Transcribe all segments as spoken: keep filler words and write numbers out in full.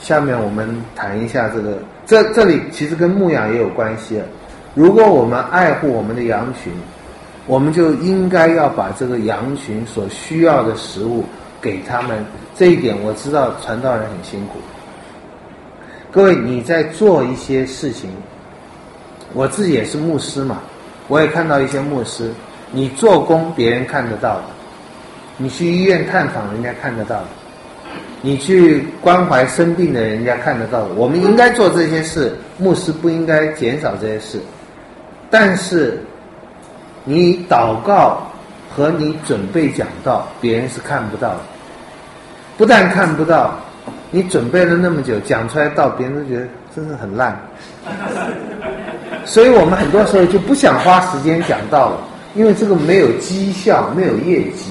下面我们谈一下这个，这这里其实跟牧养也有关系了。如果我们爱护我们的羊群，我们就应该要把这个羊群所需要的食物给他们。这一点我知道传道人很辛苦。各位，你在做一些事情，我自己也是牧师嘛，我也看到一些牧师，你做工别人看得到的，你去医院探访人家看得到的，你去关怀生病的人家看得到的。我们应该做这些事，牧师不应该减少这些事。但是你祷告和你准备讲道，别人是看不到的。不但看不到，你准备了那么久，讲出来道，别人都觉得真是很烂。所以我们很多时候就不想花时间讲道了，因为这个没有绩效，没有业绩。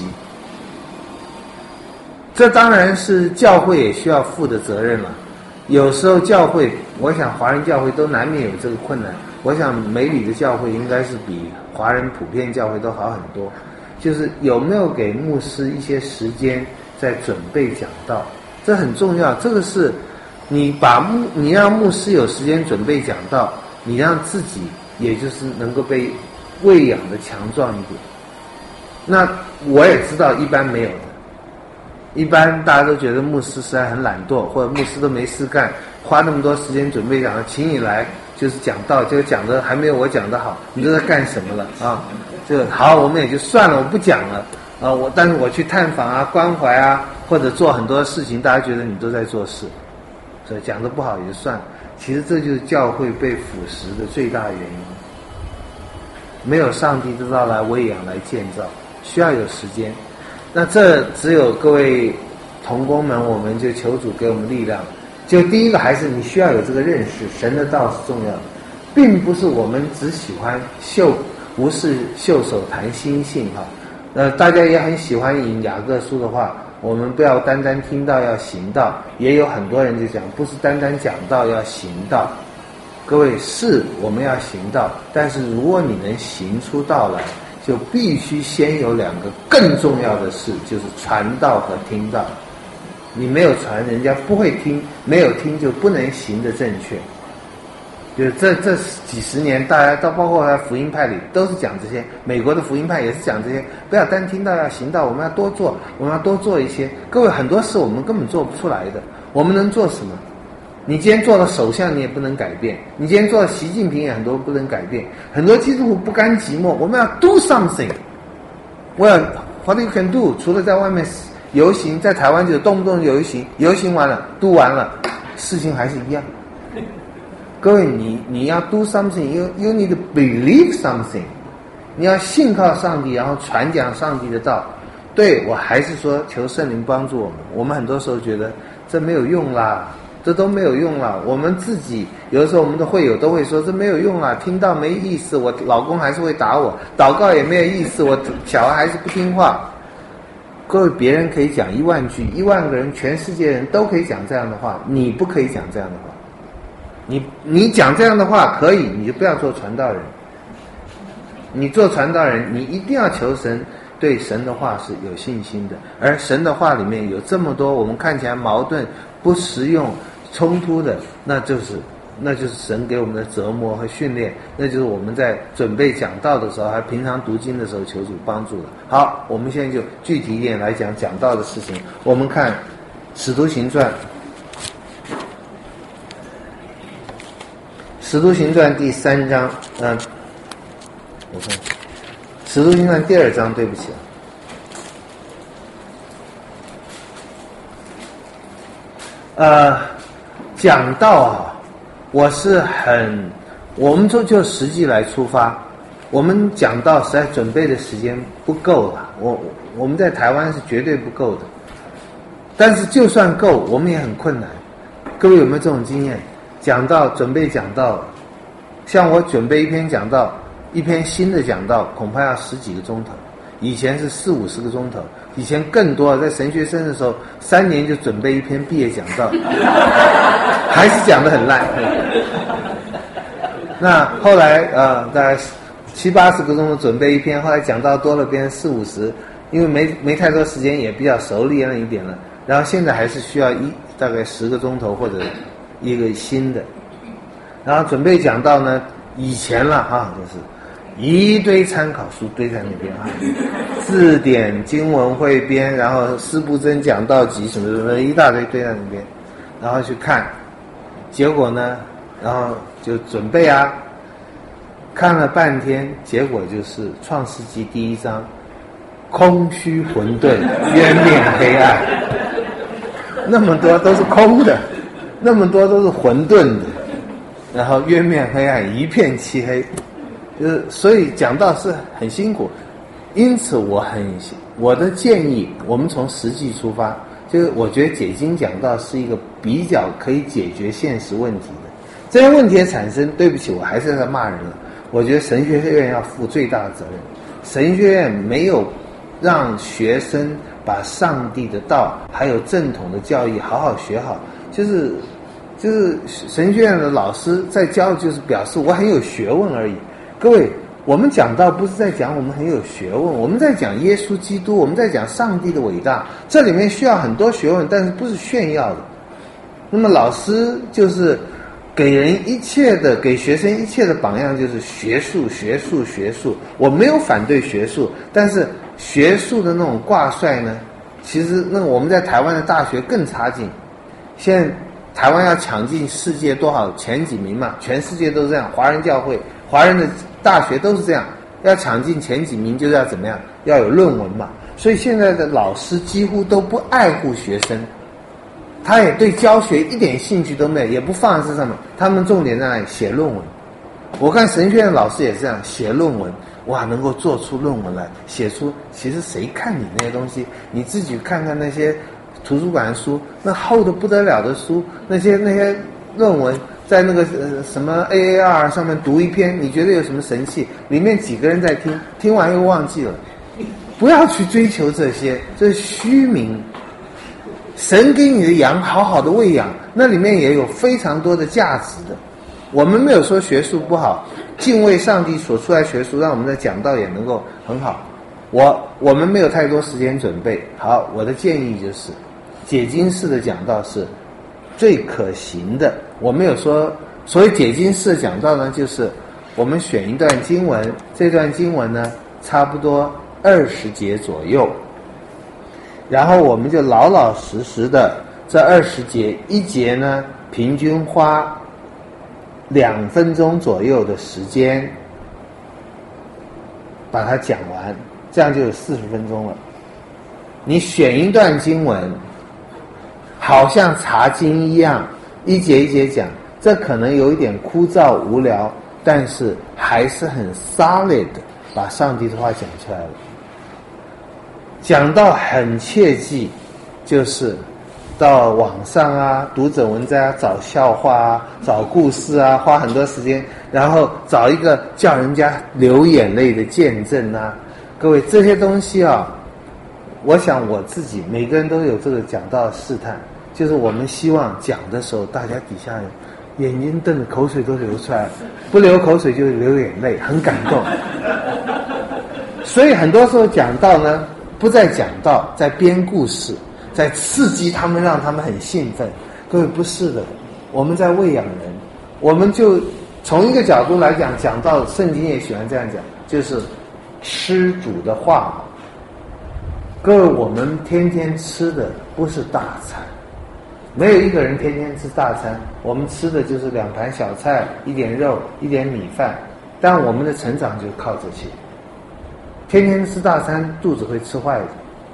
这当然是教会也需要负的责任了。有时候教会，我想华人教会都难免有这个困难。我想美里的教会应该是比华人普遍教会都好很多。就是有没有给牧师一些时间在准备讲道，这很重要。这个是你把牧，你让牧师有时间准备讲道，你让自己也就是能够被喂养的强壮一点。那我也知道一般没有的，一般大家都觉得牧师实在很懒惰，或者牧师都没事干，花那么多时间准备讲，请你来就是讲道，结果讲的还没有我讲的好，你都在干什么了啊？这好，我们也就算了，我不讲了啊。我但是我去探访啊、关怀啊，或者做很多事情，大家觉得你都在做事，所以讲的不好也就算了。其实这就是教会被腐蚀的最大原因。没有上帝知道来喂养、来建造，需要有时间。那这只有各位同工们，我们就求主给我们力量。就第一个还是你需要有这个认识，神的道是重要的，并不是我们只喜欢袖无事袖手谈心性哈。呃，大家也很喜欢引雅各书的话，我们不要单单听到，要行道。也有很多人就讲，不是单单讲道，要行道。各位，是我们要行道，但是如果你能行出道来，就必须先有两个更重要的事，就是传道和听道。你没有传，人家不会听；没有听，就不能行得正确。就是这这几十年，大家到包括在福音派里都是讲这些，美国的福音派也是讲这些，不要单听到，要行道，我们要多做，我们要多做一些。各位，很多事我们根本做不出来的，我们能做什么？你今天做了首相，你也不能改变；你今天做了习近平，也很多不能改变。很多基督徒不甘寂寞，我们要 do something。我要 what you can do， 除了在外面游行，在台湾就动不动游行，游行完了 do 完了，事情还是一样。各位，你你要 do something，you you need to believe something。你要信靠上帝，然后传讲上帝的道。对，我还是说求圣灵帮助我们。我们很多时候觉得这没有用啦，这都没有用啦。我们自己有的时候我们的会友都会说这没有用啦，听到没意思，我老公还是会打我，祷告也没有意思，我小孩还是不听话。各位，别人可以讲一万句，一万个人，全世界人都可以讲这样的话，你不可以讲这样的话。你你讲这样的话可以，你就不要做传道人。你做传道人，你一定要求神对神的话是有信心的，而神的话里面有这么多我们看起来矛盾、不实用、冲突的，那就是那就是神给我们的折磨和训练，那就是我们在准备讲道的时候，还平常读经的时候求主帮助的。好，我们现在就具体一点来讲讲道的事情。我们看《使徒行传》，《使徒行传》第三章，嗯、呃，我看《使徒行传》第二章，对不起。呃，讲道啊，我是很，我们就就实际来出发。我们讲道实在准备的时间不够了，我我们在台湾是绝对不够的。但是就算够，我们也很困难。各位有没有这种经验？讲道准备讲道，像我准备一篇讲道，一篇新的讲道，恐怕要十几个钟头。以前是四五十个钟头，以前更多。在神学生的时候，三年就准备一篇毕业讲道，还是讲得很烂。那后来呃，大概七八十个钟头准备一篇，后来讲道多了，变成四五十，因为没没太多时间，也比较熟练了一点了。然后现在还是需要一大概十个钟头或者一个新的。然后准备讲到呢，以前了哈，就是一堆参考书堆在那边啊，字典、经文汇编，然后施布真讲道集什么什么一大堆堆在那边，然后去看，结果呢，然后就准备啊，看了半天，结果就是创世纪第一章，空虚混沌，渊面黑暗，那么多都是空的，那么多都是混沌的，然后渊面黑暗，一片漆黑。就是所以讲道是很辛苦，因此我很我的建议，我们从实际出发，就是我觉得解经讲道是一个比较可以解决现实问题的。这些问题的产生，对不起，我还是在骂人了。我觉得神学院要负最大的责任，神学院没有让学生把上帝的道还有正统的教义好好学好，就是就是神学院的老师在教，就是表示我很有学问而已。各位，我们讲道不是在讲我们很有学问，我们在讲耶稣基督，我们在讲上帝的伟大，这里面需要很多学问，但是不是炫耀的。那么老师就是给人一切的，给学生一切的榜样，就是学术学术学术。我没有反对学术，但是学术的那种挂帅呢，其实那我们在台湾的大学更差劲。现在台湾要抢进世界多少前几名嘛，全世界都是这样，华人教会华人的大学都是这样，要抢进前几名就是要怎么样，要有论文嘛。所以现在的老师几乎都不爱护学生，他也对教学一点兴趣都没有，也不放在这上面，他们重点在哪里？写论文。我看神学院老师也是这样，写论文，哇，能够做出论文来，写出，其实谁看你那些东西？你自己看看那些图书馆书，那厚的不得了的书，那些那些论文，在那个呃什么 A A R 上面读一篇，你觉得有什么神气？里面几个人在听，听完又忘记了。不要去追求这些，这是虚名。神给你的羊好好的喂养，那里面也有非常多的价值的。我们没有说学术不好，敬畏上帝所出来学术，让我们的讲道也能够很好。我我们没有太多时间准备，好，我的建议就是解经式的讲道是最可行的。我没有说所谓解经式的讲道呢，就是我们选一段经文，这段经文呢差不多二十节左右，然后我们就老老实实的这二十节，一节呢平均花两分钟左右的时间把它讲完，这样就有四十分钟了。你选一段经文，好像查经一样，一节一节讲，这可能有一点枯燥无聊，但是还是很 solid 的把上帝的话讲出来了。讲到很切记，就是到网上啊，读者文摘啊，找笑话啊，找故事啊，花很多时间，然后找一个叫人家流眼泪的见证啊。各位，这些东西啊，我想我自己每个人都有这个讲道的试探，就是我们希望讲的时候，大家底下眼睛瞪着，口水都流出来了，不流口水就流眼泪，很感动。所以很多时候讲道呢，不在讲道，在编故事，在刺激他们，让他们很兴奋。各位，不是的，我们在喂养人。我们就从一个角度来讲，讲道圣经也喜欢这样讲，就是吃主的话嘛。各位，我们天天吃的不是大餐，没有一个人天天吃大餐，我们吃的就是两盘小菜，一点肉，一点米饭，但我们的成长就靠这些。天天吃大餐，肚子会吃坏的。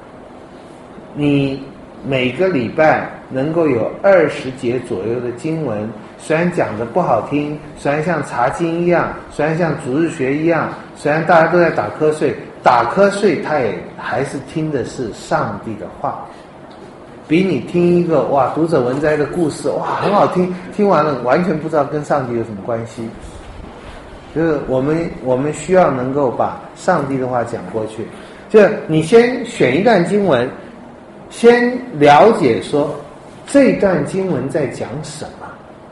你每个礼拜能够有二十节左右的经文，虽然讲的不好听，虽然像查经一样，虽然像主日学一样，虽然大家都在打瞌睡，打瞌睡他也还是听的是上帝的话，比你听一个哇读者文摘的故事哇很好听，听完了完全不知道跟上帝有什么关系。就是我们我们需要能够把上帝的话讲过去，就是你先选一段经文，先了解说这段经文在讲什么。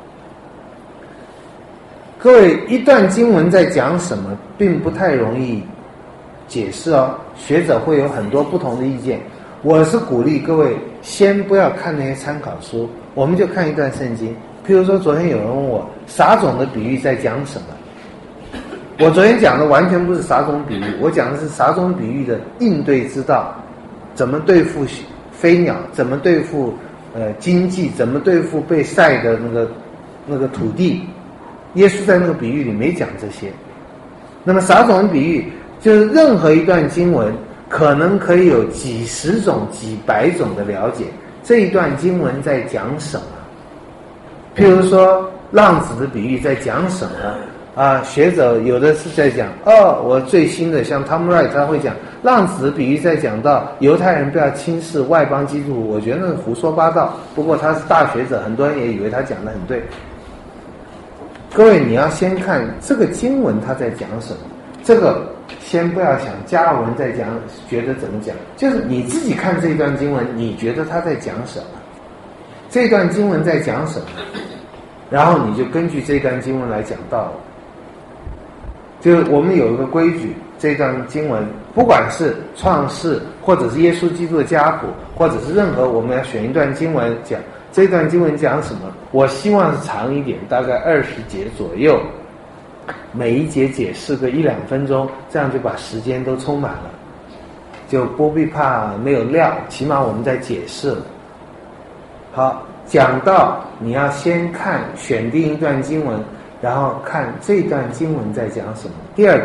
各位，一段经文在讲什么并不太容易解释哦，学者会有很多不同的意见。 我是鼓励各位先不要看那些参考书，我们就看一段圣经。譬如说昨天有人问我撒种的比喻在讲什么，我昨天讲的完全不是撒种比喻，我讲的是撒种比喻的应对之道，怎么对付飞鸟，怎么对付呃经济，怎么对付被晒的那个那个土地。耶稣在那个比喻里没讲这些。那么撒种的比喻就是任何一段经文可能可以有几十种几百种的了解，这一段经文在讲什么。譬如说浪子的比喻在讲什么啊？学者有的是在讲哦，我最新的像 Tom Wright 他会讲浪子的比喻在讲到犹太人不要轻视外邦基督徒，我觉得那是胡说八道，不过他是大学者，很多人也以为他讲得很对。各位你要先看这个经文他在讲什么，这个先不要想加尔文在讲觉得怎么讲，就是你自己看这一段经文你觉得他在讲什么，这段经文在讲什么，然后你就根据这段经文来讲道理。就是我们有一个规矩，这段经文不管是创世或者是耶稣基督的家谱，或者是任何我们要选一段经文讲，这段经文讲什么，我希望是长一点，大概二十节左右，每一节解释个一两分钟，这样就把时间都充满了，就不必怕没有料，起码我们在解释了。好，讲到你要先看选定一段经文，然后看这段经文在讲什么。第二个，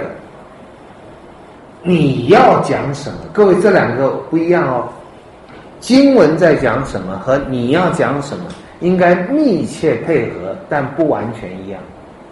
你要讲什么？各位这两个不一样哦。经文在讲什么和你要讲什么应该密切配合，但不完全一样。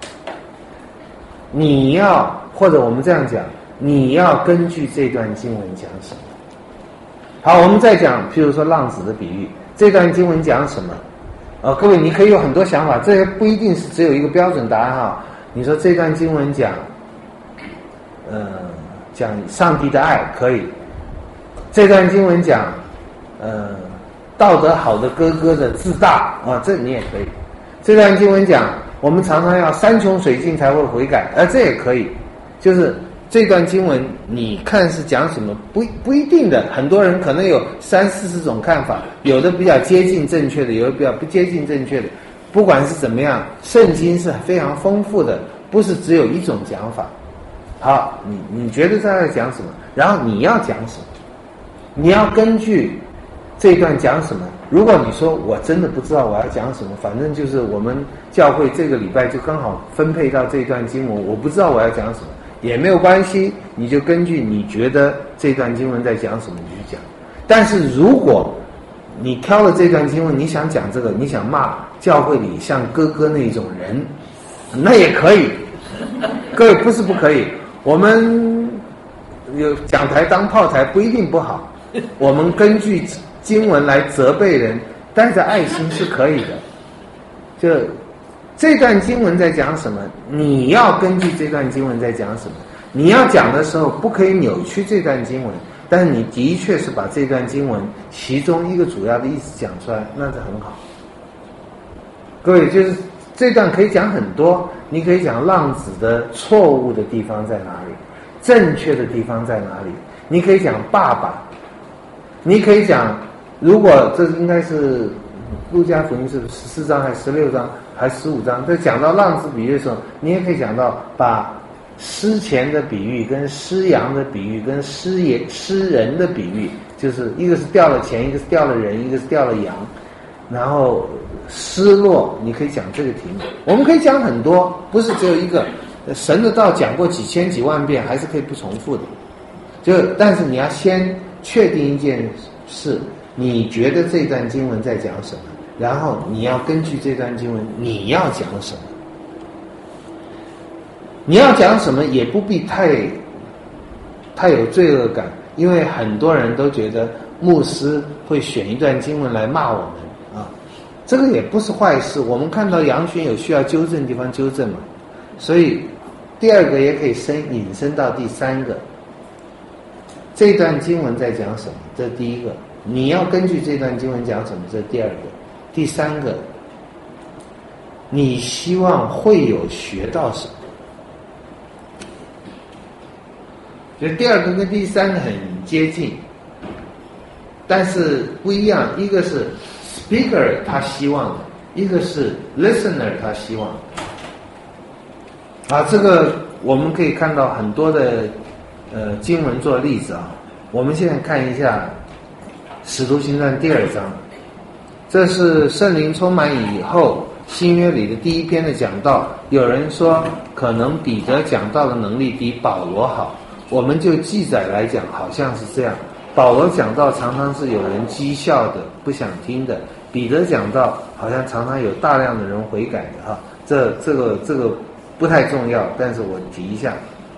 你要，或者我们这样讲，你要根据这段经文讲什么。好，我们再讲譬如说浪子的比喻，这段经文讲什么？呃，各位你可以有很多想法，这不一定是只有一个标准答案哈。你说这段经文讲呃讲上帝的爱可以，这段经文讲呃道德好的哥哥的自大啊，这你也可以。这段经文讲我们常常要山穷水尽才会悔改，而、呃、这也可以。就是这段经文你看是讲什么不不一定的，很多人可能有三四十种看法，有的比较接近正确的，有的比较不接近正确的。不管是怎么样，圣经是非常丰富的，不是只有一种讲法。好，你你觉得他在讲什么，然后你要讲什么，你要根据这段讲什么。如果你说我真的不知道我要讲什么，反正就是我们教会这个礼拜就刚好分配到这段经文，我不知道我要讲什么也没有关系，你就根据你觉得这段经文在讲什么你去讲。但是如果你挑了这段经文，你想讲这个，你想骂教会里像哥哥那种人，那也可以。各位不是不可以，我们有讲台当炮台不一定不好，我们根据经文来责备人，带着爱心是可以的。就这段经文在讲什么，你要根据这段经文在讲什么。你要讲的时候不可以扭曲这段经文，但是你的确是把这段经文其中一个主要的意思讲出来，那是很好。各位，就是这段可以讲很多，你可以讲浪子的错误的地方在哪里，正确的地方在哪里，你可以讲爸爸，你可以讲，如果这应该是路加福音是十四章还是十六章还是十五章，在讲到浪子比喻的时候，你也可以讲到把失钱的比喻跟失羊的比喻跟失也失人的比喻，就是一个是掉了钱，一个是掉了人，一个是掉了羊，然后失落，你可以讲这个题目。我们可以讲很多，不是只有一个。神的道讲过几千几万遍，还是可以不重复的。就但是你要先确定一件事，你觉得这段经文在讲什么，然后你要根据这段经文你要讲什么。你要讲什么也不必太太有罪恶感，因为很多人都觉得牧师会选一段经文来骂我们啊，这个也不是坏事。我们看到羊群有需要纠正的地方纠正嘛，所以第二个也可以伸引申到第三个，这段经文在讲什么，这是第一个，你要根据这段经文讲什么，这是第二个。第三个，你希望会有学到什么。就第二个跟第三个很接近， 但是不一样，一个是 speaker 他希望的，一个是 listener 他希望的。啊，这个我们可以看到很多的呃经文做例子啊。我们现在看一下《使徒行传》第二章，这是圣灵充满以后新约里的第一篇的讲道。有人说可能彼得讲道的能力比保罗好，我们就记载来讲好像是这样。保罗讲道常常是有人讥笑的，不想听的；彼得讲道好像常常有大量的人悔改的哈。这这个这个不太重要，但是我提一下。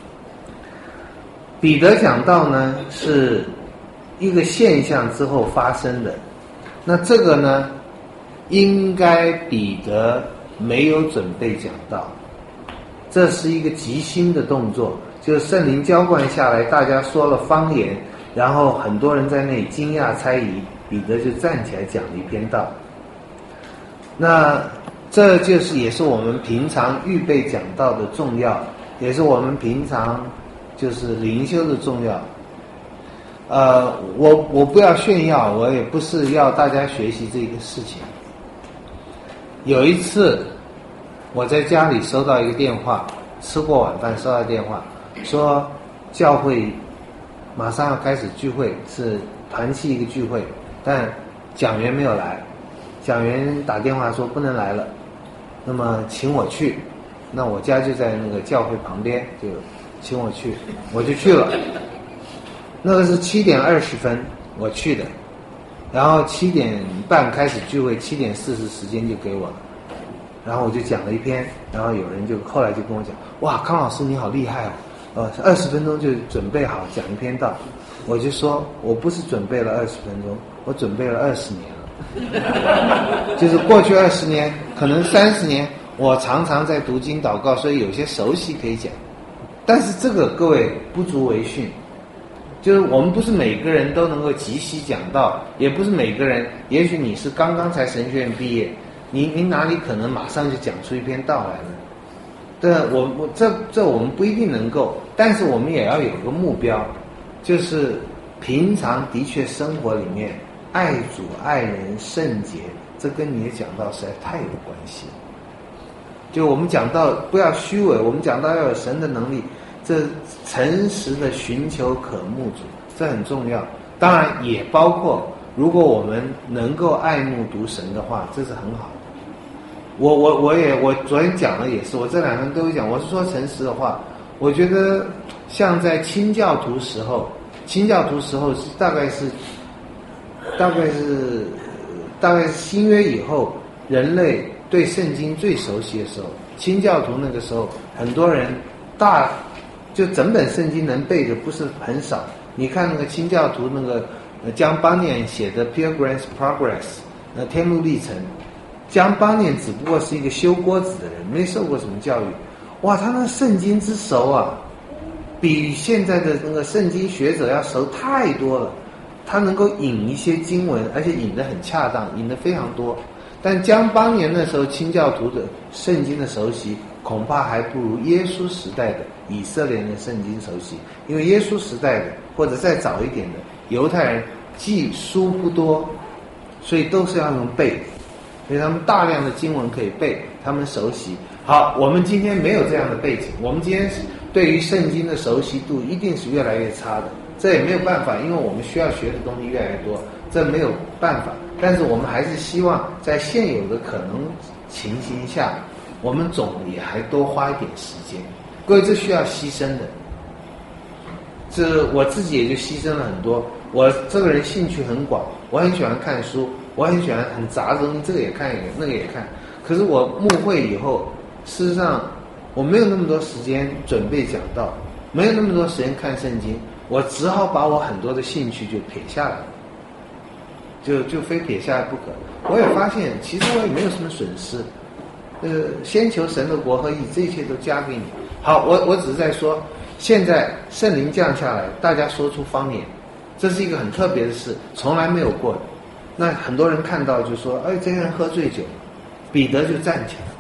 彼得讲道呢是一个现象之后发生的，那这个呢应该彼得没有准备讲道，这是一个即兴的动作，就是圣灵浇灌下来，大家说了方言，然后很多人在那里惊讶猜疑，彼得就站起来讲了一篇道。那这就是也是我们平常预备讲道的重要，也是我们平常就是灵修的重要。呃，我我不要炫耀，我也不是要大家学习这个事情。有一次我在家里收到一个电话，吃过晚饭收到电话，说教会马上要开始聚会，是团契一个聚会，但讲员没有来，讲员打电话说不能来了，那么请我去。那我家就在那个教会旁边，就请我去，我就去了。那个是七点二十分我去的，然后七点半开始聚会，七点四十时间就给我了，然后我就讲了一篇，然后有人就后来就跟我讲，哇，康老师你好厉害哦，呃，二十分钟就准备好讲一篇道。我就说我不是准备了二十分钟，我准备了二十年了，就是过去二十年，可能三十年，我常常在读经祷告，所以有些熟悉可以讲，但是这个各位不足为训。就是我们不是每个人都能够即席讲道，也不是每个人，也许你是刚刚才神学院毕业，你你哪里可能马上就讲出一篇道来呢？对，我我这这我们不一定能够，但是我们也要有个目标，就是平常的确生活里面爱主爱人圣洁，这跟你的讲道实在太有关系了。就我们讲到不要虚伪，我们讲到要有神的能力，这诚实的寻求渴慕主，这很重要。当然也包括如果我们能够爱慕读神的话，这是很好的。我我我也我昨天讲了也是，我这两天都有讲，我是说诚实的话。我觉得像在清教徒时候，清教徒时候是大概是大概是大概是新约以后人类对圣经最熟悉的时候，清教徒那个时候很多人大就整本圣经能背的不是很少。你看那个清教徒那个江邦念写的 Pilgrim's Progress 那天路历程，江邦念只不过是一个修锅子的人，没受过什么教育，哇，他那圣经之熟啊，比现在的那个圣经学者要熟太多了。他能够引一些经文，而且引得很恰当，引得非常多。但江邦年那时候清教徒的圣经的熟悉，恐怕还不如耶稣时代的以色列人的圣经熟悉。因为耶稣时代的或者再早一点的犹太人，记书不多，所以都是要用背的，所以他们大量的经文可以背，他们熟悉。好，我们今天没有这样的背景，我们今天对于圣经的熟悉度一定是越来越差的。这也没有办法，因为我们需要学的东西越来越多，这没有办法。但是我们还是希望在现有的可能情形下，我们总也还多花一点时间。各位，这需要牺牲的。这我自己也就牺牲了很多。我这个人兴趣很广，我很喜欢看书，我很喜欢很杂的东西，这个也看，那个也看。可是我牧会以后，事实上我没有那么多时间准备讲道，没有那么多时间看圣经。我只好把我很多的兴趣就撇下来，就就非撇下来不可。我也发现，其实我也没有什么损失。呃，先求神的国和义，这一切都加给你。好，我我只是在说，现在圣灵降下来，大家说出方言，这是一个很特别的事，从来没有过的。那很多人看到就说：“哎，这个人喝醉酒。”彼得就站起来。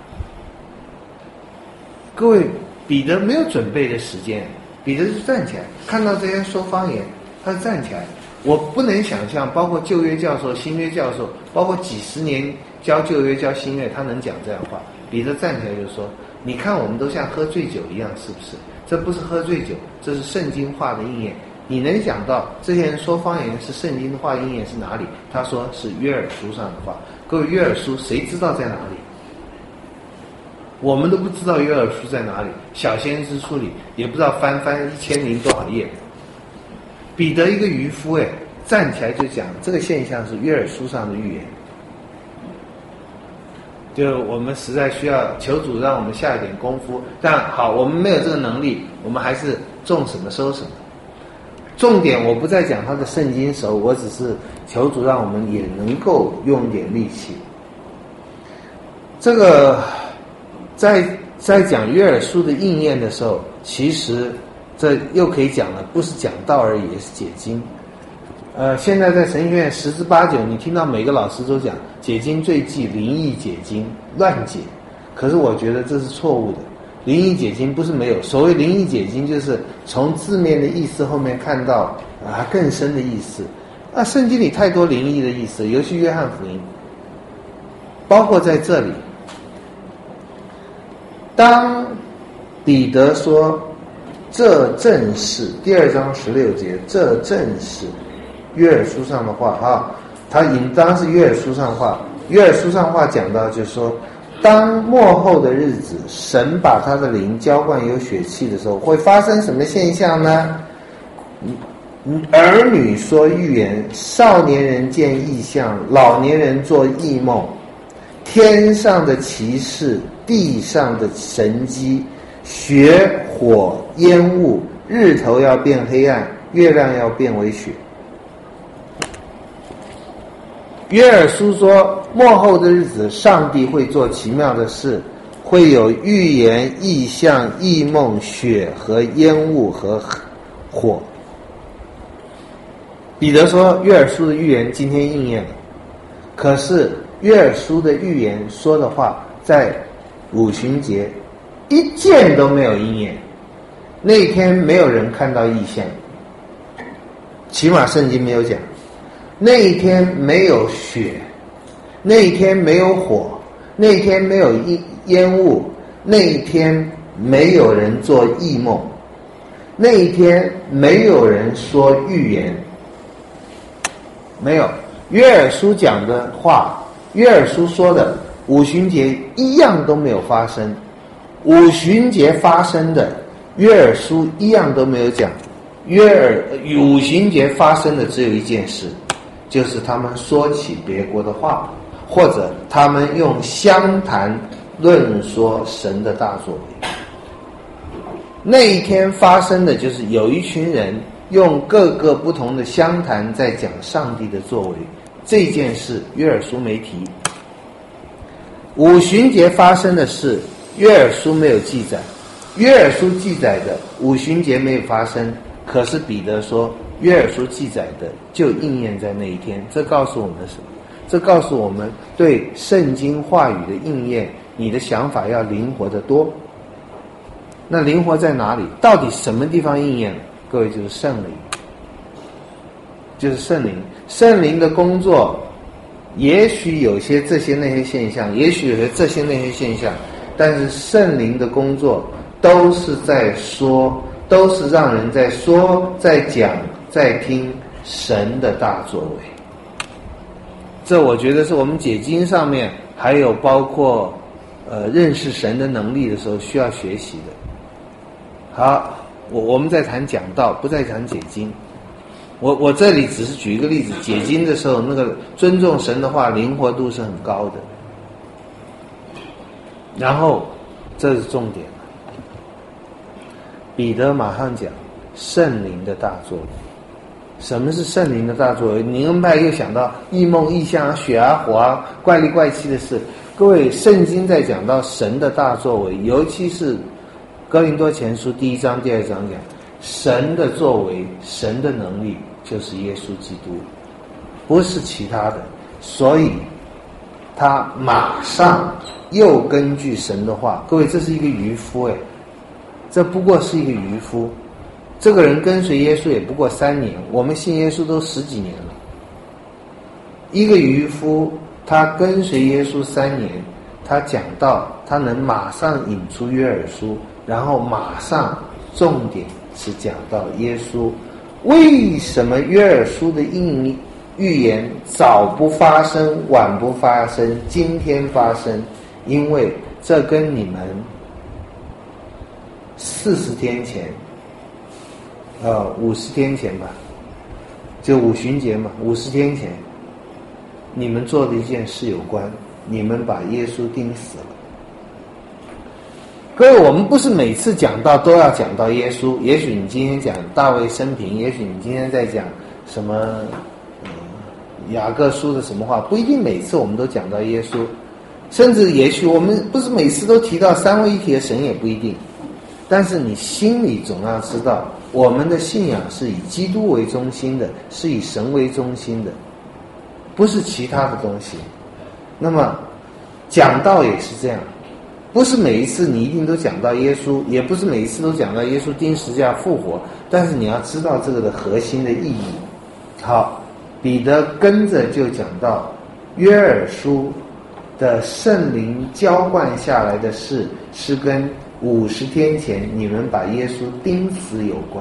各位，彼得没有准备的时间。彼得就站起来，看到这些人说方言，他就站起来。 我不能想象，包括旧约教授、新约教授，包括几十年教旧约、教新约，他能讲这样话。彼得站起来就说：“你看，我们都像喝醉酒一样，是不是？这不是喝醉酒，这是圣经话的应验。你能讲到这些人说方言是圣经的话应验是哪里？他说是约珥书上的话。各位，约珥书谁知道在哪里？我们都不知道约珥书在哪里，小先知书里也不知道翻翻一千零多少页。彼得一个渔夫，哎，站起来就讲这个现象是约珥书上的预言。就我们实在需要求主让我们下一点功夫。但好，我们没有这个能力，我们还是种什么收什么。重点我不再讲他的圣经熟，我只是求主让我们也能够用一点力气。这个在在讲约珥书的应验的时候，其实这又可以讲了，不是讲道而已，也是解经。呃，现在在神学院十之八九，你听到每个老师都讲解经最忌灵异解经，乱解。可是我觉得这是错误的。灵异解经不是没有，所谓灵异解经就是从字面的意思后面看到啊更深的意思。那圣经里太多灵异的意思，尤其约翰福音，包括在这里。当彼得说这正是第二章十六节，这正是约珥书上的话啊，他引当是约珥书上话，约珥书上话讲到就是说，当末后的日子，神把他的灵浇灌有血气的时候，会发生什么现象呢？儿女说预言，少年人见异象，老年人做异梦，天上的奇事，地上的神迹，血火烟雾，日头要变黑暗，月亮要变为血。约珥书说，末后的日子，上帝会做奇妙的事，会有预言、异象、异梦、血和烟雾和火。彼得说，约珥书的预言今天应验了，可是约珥书的预言说的话，在五旬节一件都没有应验。那一天没有人看到异象，起码圣经没有讲。那一天没有血，那一天没有火，那一天没有烟雾，那一天没有人做异梦，那一天没有人说预言，没有。约珥书讲的话，约珥书说的五旬节一样都没有发生，五旬节发生的约珥书一样都没有讲。约珥五旬节发生的只有一件事，就是他们说起别国的话，或者他们用相谈论说神的大作为。那一天发生的就是有一群人用各个不同的相谈在讲上帝的作为，这件事约珥书没提。五旬节发生的事约珥书没有记载，约珥书记载的五旬节没有发生，可是彼得说约珥书记载的就应验在那一天。这告诉我们什么？这告诉我们对圣经话语的应验，你的想法要灵活得多。那灵活在哪里？到底什么地方应验了？各位，就是圣灵，就是圣灵。圣灵的工作也许有些这些那些现象，也许有些这些那些现象，但是圣灵的工作都是在说，都是让人在说，在讲，在听神的大作为。这我觉得是我们解经上面还有包括呃认识神的能力的时候需要学习的。好，我我们在谈讲道，不再谈解经。我我这里只是举一个例子，解经的时候那个尊重神的话灵活度是很高的。然后这是重点，彼得马上讲圣灵的大作为。什么是圣灵的大作为？灵恩派又想到异梦异象啊、血啊、火啊、怪里怪气的事。各位，圣经在讲到神的大作为，尤其是哥林多前书第一章第二章讲神的作为，神的能力就是耶稣基督，不是其他的。所以他马上又根据神的话，各位，这是一个渔夫，诶，这不过是一个渔夫， 这个人跟随耶稣也不过三年，我们信耶稣都十几年了。一个渔夫他跟随耶稣三年，他讲到他能马上引出约珥书，然后马上重点是讲到耶稣。为什么约珥书的应预言早不发生，晚不发生，今天发生？因为这跟你们四十天前呃五十天前吧，就五旬节嘛，五十天前你们做的一件事有关，你们把耶稣钉死了。各位，我们不是每次讲到都要讲到耶稣，也许你今天讲大卫生平，也许你今天在讲什么、嗯、雅各书的什么话，不一定每次我们都讲到耶稣，甚至也许我们不是每次都提到三位一体的神，也不一定。但是你心里总要知道，我们的信仰是以基督为中心的，是以神为中心的，不是其他的东西。那么讲道也是这样，不是每一次你一定都讲到耶稣，也不是每一次都讲到耶稣钉十字架复活，但是你要知道这个的核心的意义。好，彼得跟着就讲到约珥书的圣灵浇灌下来的事，是跟五十天前你们把耶稣钉死有关。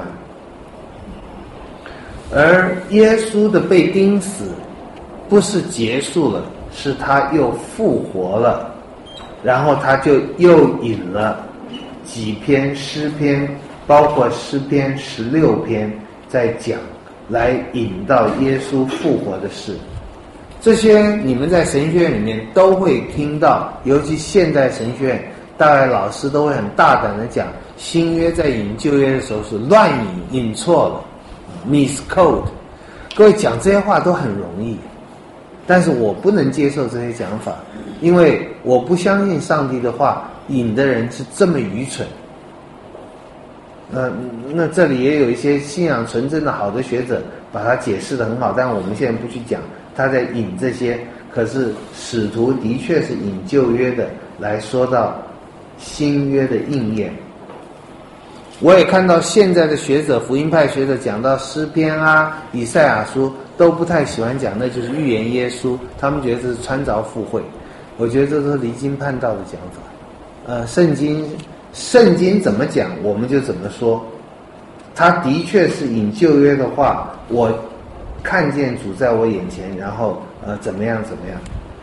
而耶稣的被钉死不是结束了，是他又复活了，然后他就又引了几篇诗篇，包括诗篇十六篇，在讲来引到耶稣复活的事。这些你们在神学院里面都会听到，尤其现代神学院，大概老师都会很大胆的讲，新约在引旧约的时候是乱引，引错了 misquote。 各位讲这些话都很容易，但是我不能接受这些讲法，因为我不相信上帝的话引的人是这么愚蠢。呃，那这里也有一些信仰纯正的好的学者把它解释得很好，但我们现在不去讲他在引这些。可是使徒的确是引旧约的来说到新约的应验。我也看到现在的学者，福音派学者讲到诗篇啊、以赛亚书都不太喜欢讲，那就是预言耶稣，他们觉得这是穿凿附会。我觉得这都是离经叛道的讲法。呃，圣经圣经怎么讲我们就怎么说，他的确是引旧约的话，我看见主在我眼前，然后呃怎么样怎么样。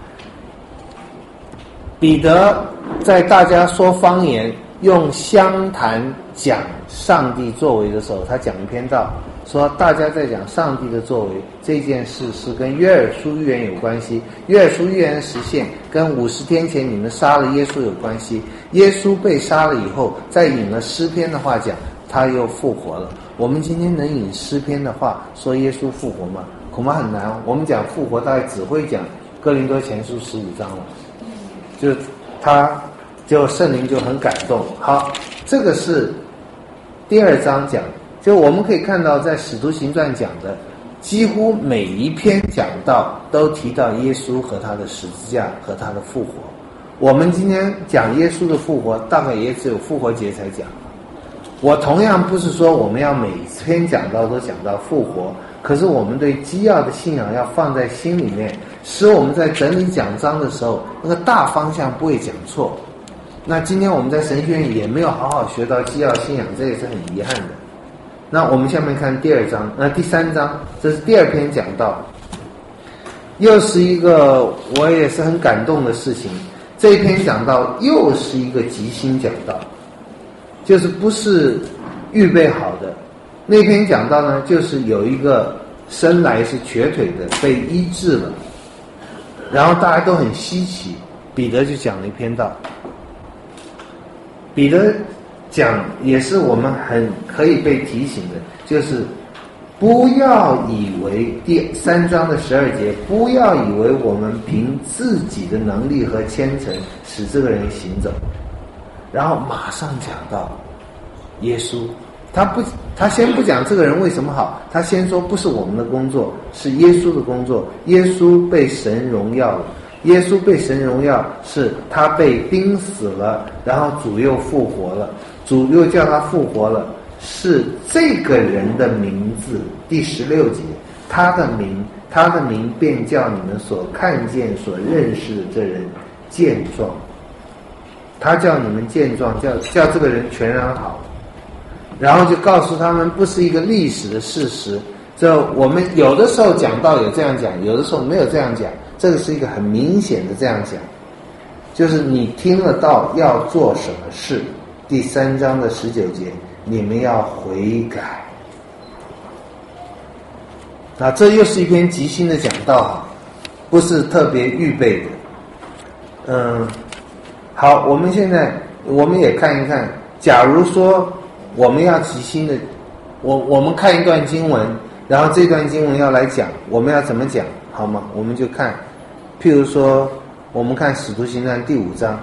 彼得在大家说方言用相谈讲上帝作为的时候，他讲一篇道，说大家在讲上帝的作为这件事是跟约珥书预言有关系，约珥书预言的实现跟五十天前你们杀了耶稣有关系，耶稣被杀了以后再引了诗篇的话讲他又复活了。我们今天能引诗篇的话说耶稣复活吗？恐怕很难。我们讲复活大概只会讲哥林多前书十五章了，就他就圣灵就很感动。好，这个是第二章讲，就我们可以看到在使徒行传讲的几乎每一篇讲道都提到耶稣和他的十字架和他的复活。我们今天讲耶稣的复活大概也只有复活节才讲。我同样不是说我们要每篇讲道都讲到复活，可是我们对基要的信仰要放在心里面，使我们在整理讲章的时候那个大方向不会讲错。那今天我们在神学院也没有好好学到基要信仰，这也是很遗憾的。那我们下面看第二章，那第三章，这是第二篇讲道，又是一个我也是很感动的事情。这一篇讲道又是一个即兴讲道，就是不是预备好的。那篇讲道呢，就是有一个生来是瘸腿的被医治了，然后大家都很稀奇，彼得就讲了一篇道。彼得讲也是我们很可以被提醒的，就是不要以为第三章的十二节，不要以为我们凭自己的能力和虔诚使这个人行走，然后马上讲到耶稣，他不，他先不讲这个人为什么好，他先说不是我们的工作，是耶稣的工作。耶稣被神荣耀了，耶稣被神荣耀是他被钉死了，然后主又复活了，主又叫他复活了， 是这个人的名字，第十六节，他的名，他的名便叫你们所看见、所认识的这人健壮。他叫你们健壮，叫叫这个人全然好。然后就告诉他们，不是一个历史的事实。这我们有的时候讲道有这样讲，有的时候没有这样讲，这个是一个很明显的这样讲，就是你听了道要做什么事。第三章的十九节，你们要悔改。啊，这又是一篇即兴的讲道哈，不是特别预备的。嗯，好，我们现在我们也看一看，假如说我们要即兴的，我我们看一段经文，然后这段经文要来讲，我们要怎么讲，好吗？我们就看，譬如说，我们看《使徒行传》第五章。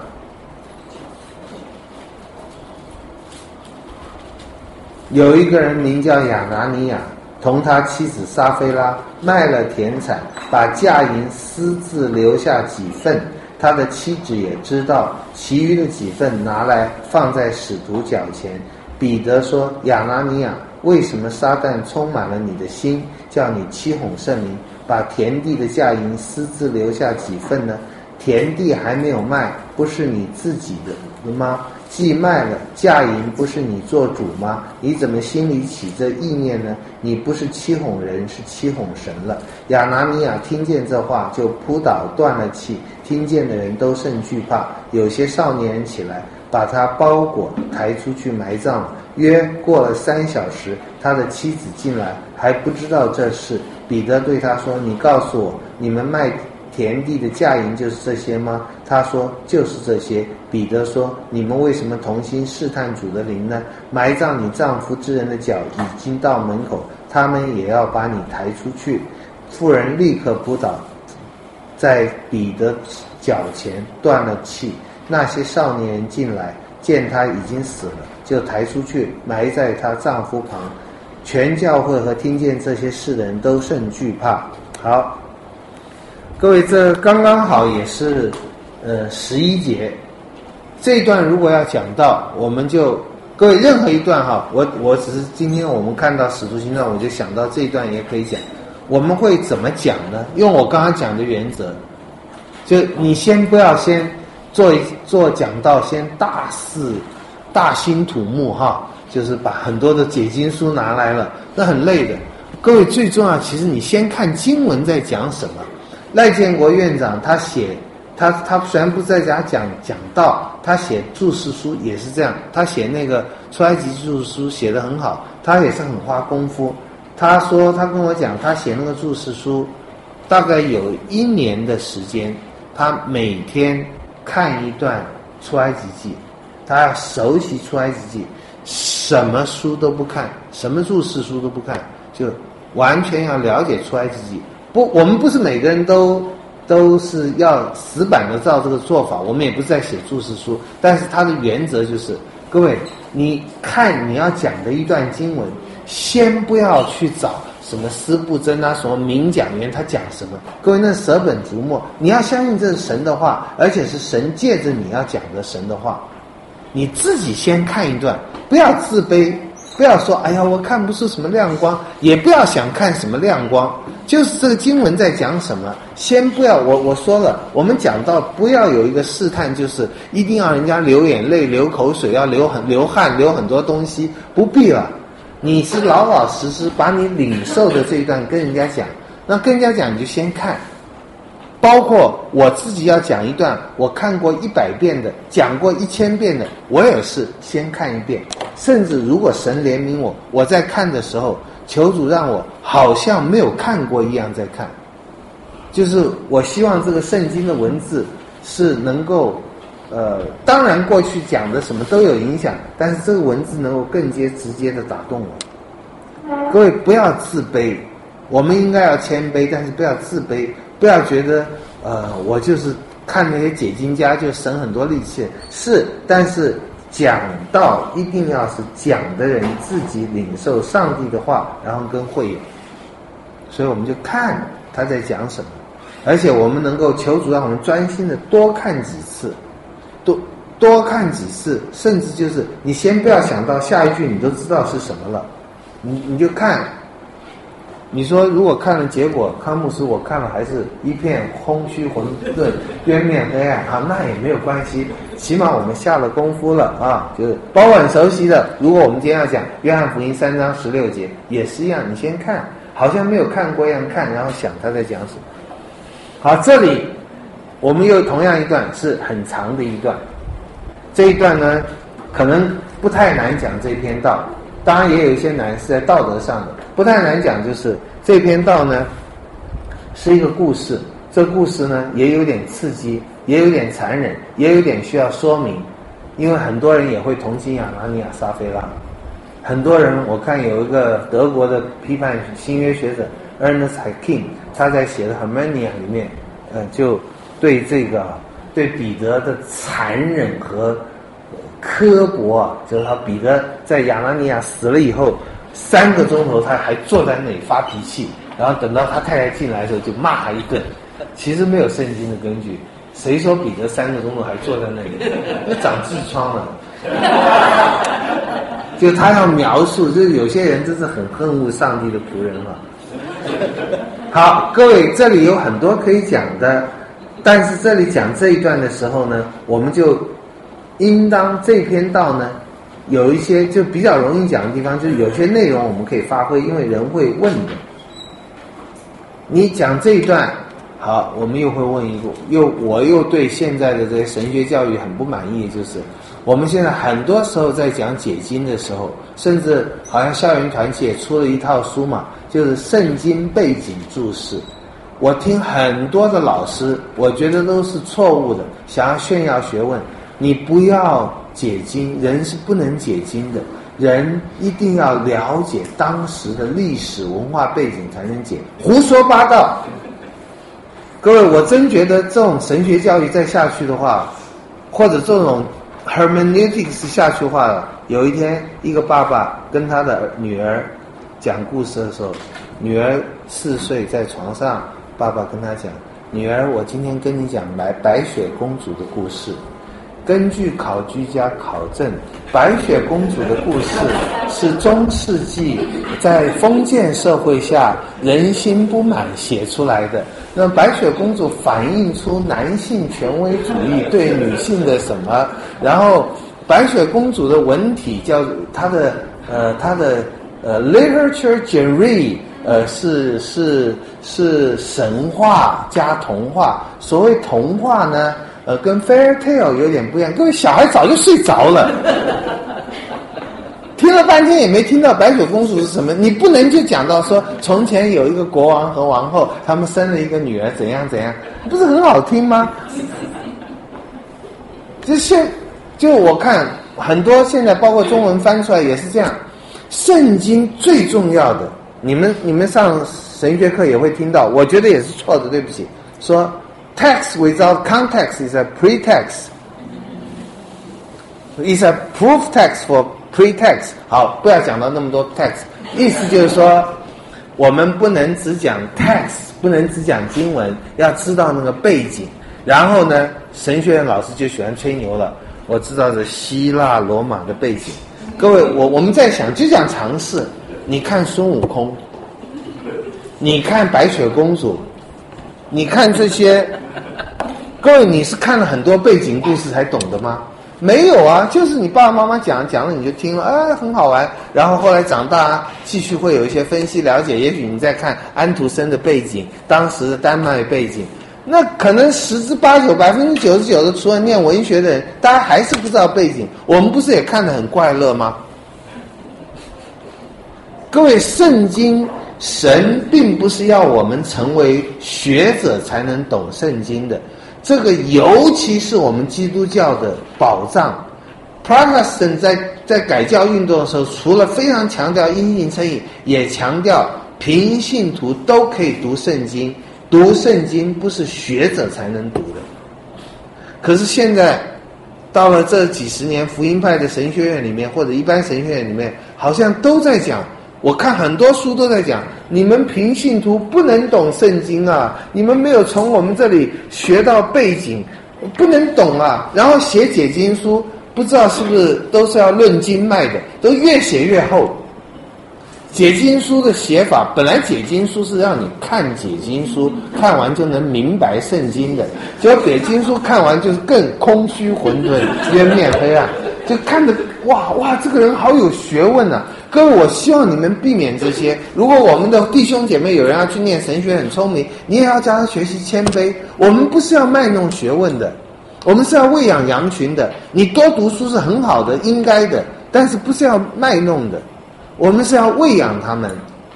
有一个人名叫亚拿尼亚，同他妻子撒非拉卖了田产，把价银私自留下几份，他的妻子也知道，其余的几份拿来放在使徒脚前。彼得说：亚拿尼亚，为什么撒旦充满了你的心，叫你欺哄圣灵，把田地的价银私自留下几份呢？田地还没有卖，不是你自己的吗？既卖了，价银不是你做主吗？你怎么心里起这意念呢？你不是欺哄人，是欺哄神了。亚拿尼亚听见这话，就扑倒断了气，听见的人都甚惧怕。有些少年人起来，把他包裹抬出去埋葬了。约过了三小时，他的妻子进来，还不知道这事。彼得对他说：你告诉我，你们卖田地的价银就是这些吗？他说：就是这些。彼得说：你们为什么同心试探主的灵呢？埋葬你丈夫之人的脚已经到门口，他们也要把你抬出去。妇人立刻扑倒在彼得脚前断了气。那些少年人进来，见他已经死了，就抬出去埋在他丈夫旁。全教会和听见这些事的人都甚惧怕。好，各位，这刚刚好也是呃十一节。这一段如果要讲到，我们就各位任何一段哈，我我只是今天我们看到使徒行传，我就想到这一段也可以讲。我们会怎么讲呢？用我刚刚讲的原则，就你先不要先做做讲道，先大肆大兴土木哈，就是把很多的解经书拿来了，那很累的。各位最重要，其实你先看经文在讲什么。赖建国院长他写。他他虽然不在家讲讲道，他写注释书也是这样。他写那个出埃及注释书写得很好，他也是很花功夫。他说他跟我讲，他写那个注释书大概有一年的时间，他每天看一段出埃及记，他要熟悉出埃及记，什么书都不看，什么注释书都不看，就完全要了解出埃及记。不，我们不是每个人都。都是要死板的照这个做法，我们也不是在写注释书，但是它的原则就是，各位，你看你要讲的一段经文，先不要去找什么司布真啊，什么名讲员他讲什么，各位那舍本逐末，你要相信这是神的话，而且是神借着你要讲的神的话，你自己先看一段，不要自卑。不要说哎呀我看不出什么亮光，也不要想看什么亮光，就是这个经文在讲什么，先不要我我说了，我们讲到不要有一个试探，就是一定要人家流眼泪流口水，要流很流汗流很多东西，不必了。你是老老实实把你领受的这一段跟人家讲，那跟人家讲你就先看。包括我自己要讲一段我看过一百遍的，讲过一千遍的，我也是先看一遍。甚至如果神怜悯我，我在看的时候，求主让我好像没有看过一样在看。就是我希望这个圣经的文字是能够，呃，当然过去讲的什么都有影响，但是这个文字能够更接直接的打动我。各位不要自卑，我们应该要谦卑，但是不要自卑。不要觉得呃我就是看那些解经家就省很多力气，是，但是讲道一定要是讲的人自己领受上帝的话，然后跟会友，所以我们就看他在讲什么，而且我们能够求主让我们专心的多看几次，多多看几次，甚至就是你先不要想到下一句你都知道是什么了，你你就看。你说如果看了结果，康牧师我看了还是一片空虚混沌，渊面黑暗啊，那也没有关系，起码我们下了功夫了啊，就是包括很熟悉的。如果我们今天要讲约翰福音三章十六节，也是一样，你先看，好像没有看过一样看，然后想他在讲什么。好，这里我们又同样一段是很长的一段，这一段呢可能不太难讲这篇道，当然也有一些难是在道德上的，不太难讲就是这篇道呢是一个故事，这故事呢也有点刺激，也有点残忍，也有点需要说明，因为很多人也会同情亚拿尼亚撒非拉，很多人我看有一个德国的批判新约学者 Ernest Hakim， 他在写的 Hermania 里面呃，就对这个对彼得的残忍和刻薄啊，就是他彼得在亚拿尼亚死了以后三个钟头他还坐在那里发脾气，然后等到他太太进来的时候就骂他一顿，其实没有圣经的根据，谁说彼得三个钟头还坐在那里，那长痔疮了。就他要描述，就是有些人真是很恨恶上帝的仆人啊。好，各位，这里有很多可以讲的，但是这里讲这一段的时候呢，我们就应当这篇道呢有一些就比较容易讲的地方，就是有些内容我们可以发挥，因为人会问的。你讲这一段好，我们又会问一个，又我又对现在的这些神学教育很不满意，就是我们现在很多时候在讲解经的时候，甚至好像校园团契也出了一套书嘛，就是圣经背景注释。我听很多的老师，我觉得都是错误的，想要炫耀学问。你不要解经，人是不能解经的，人一定要了解当时的历史文化背景才能解，胡说八道。各位，我真觉得这种神学教育再下去的话，或者这种 hermeneutics 下去的话，有一天一个爸爸跟他的女儿讲故事的时候，女儿四岁在床上，爸爸跟他讲，女儿，我今天跟你讲白白雪公主的故事。根据考据家考证，白雪公主的故事是中世纪在封建社会下人心不满写出来的。那白雪公主反映出男性权威主义对女性的什么？然后白雪公主的文体叫她的呃她的呃 literature genre 呃是是是神话加童话。所谓童话呢？呃，跟 fairy tale 有点不一样，各位小孩早就睡着了，听了半天也没听到白雪公主是什么。你不能就讲到说从前有一个国王和王后，他们生了一个女儿，怎样怎样，不是很好听吗？就现就我看很多现在包括中文翻出来也是这样，圣经最重要的，你们你们上神学课也会听到，我觉得也是错的，对不起，说Text without context is a pretext. It's a proof text for pretext. 好，不要讲到那么多 text。意思就是说，我们不能只讲 text， 不能只讲经文，要知道那个背景。然后呢，神学院老师就喜欢吹牛了。我知道的希腊罗马的背景。各位，我我们在想，就讲尝试。你看孙悟空，你看白雪公主。你看这些，各位，你是看了很多背景故事才懂的吗？没有啊，就是你爸爸妈妈讲讲了你就听了，哎，很好玩。然后后来长大继续会有一些分析了解，也许你再看安徒生的背景，当时的丹麦背景，那可能十之八九，百分之九十九的除了念文学的人，大家还是不知道背景。我们不是也看得很快乐吗？各位，圣经。神并不是要我们成为学者才能懂圣经的，这个尤其是我们基督教的宝藏。Protestant 在在改教运动的时候，除了非常强调因信称义，也强调平信徒都可以读圣经，读圣经不是学者才能读的。可是现在到了这几十年，福音派的神学院里面或者一般神学院里面，好像都在讲，我看很多书都在讲，你们平信徒不能懂圣经啊，你们没有从我们这里学到背景， 不能懂啊。然后写解经书，不知道是不是都是要论经脉的，都越写越厚。解经书的写法，本来解经书是让你看解经书，看完就能明白圣经的，结果解经书看完就是更空虚混沌、渊面黑暗，就看着哇哇，这个人好有学问啊！各位，我希望你们避免这些。如果我们的弟兄姐妹有人要去念神学很聪明，你也要教他学习谦卑。我们不是要卖弄学问的，我们是要喂养羊群的。你多读书是很好的，应该的，但是不是要卖弄的。我们是要喂养他们。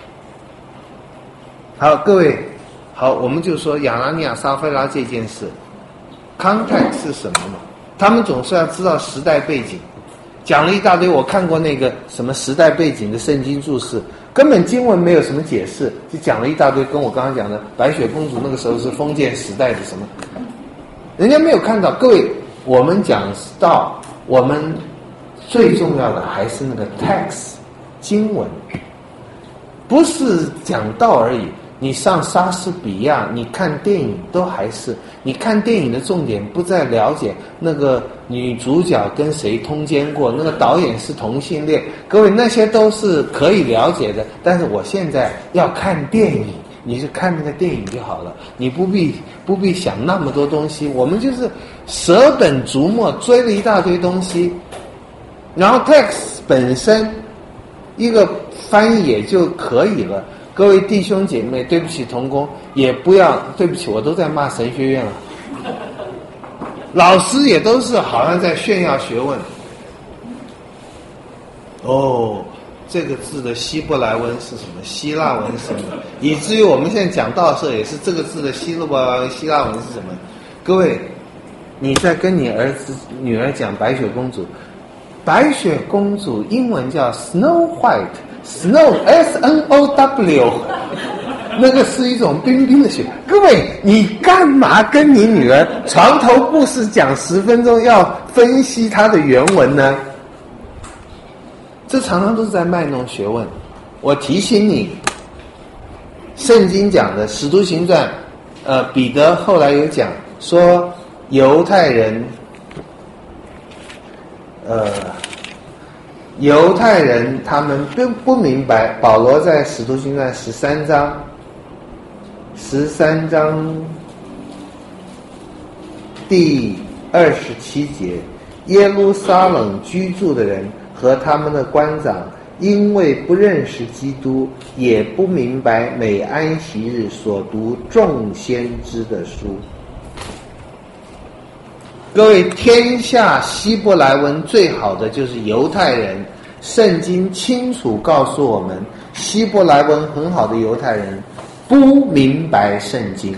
好，各位，好，我们就说亚拿尼亚、撒非拉这件事 ，context 是什么嘛？他们总是要知道时代背景，讲了一大堆。我看过那个什么时代背景的圣经注释，根本经文没有什么解释，就讲了一大堆。跟我刚刚讲的白雪公主那个时候是封建时代的什么，人家没有看到。各位，我们讲到我们最重要的还是那个 text。经文不是讲道而已，你上莎士比亚，你看电影都还是，你看电影的重点不在了解那个女主角跟谁通奸过，那个导演是同性恋，各位那些都是可以了解的。但是我现在要看电影，你是看那个电影就好了，你不必不必想那么多东西。我们就是舍本逐末追了一大堆东西，然后 text 本身一个翻译也就可以了。各位弟兄姐妹，对不起同工，也不要对不起，我都在骂神学院了。老师也都是好像在炫耀学问。哦，这个字的希伯来文是什么？希腊文是什么？以至于我们现在讲道的时候也是这个字的希伯来文、希腊文是什么？各位，你在跟你儿子、女儿讲白雪公主。白雪公主英文叫 Snow White，Snow S N O W， 那个是一种冰冰的雪。各位，你干嘛跟你女儿床头故事讲十分钟，要分析她的原文呢？这常常都是在卖弄学问。我提醒你，圣经讲的《使徒行传》，呃，彼得后来有讲说犹太人。呃，犹太人他们并不明白，保罗在《使徒行传》十三章，十三章第二十七节，耶路撒冷居住的人和他们的官长，因为不认识基督，也不明白每安息日所读众先知的书。各位，天下希伯来文最好的就是犹太人，圣经清楚告诉我们，希伯来文很好的犹太人不明白圣经。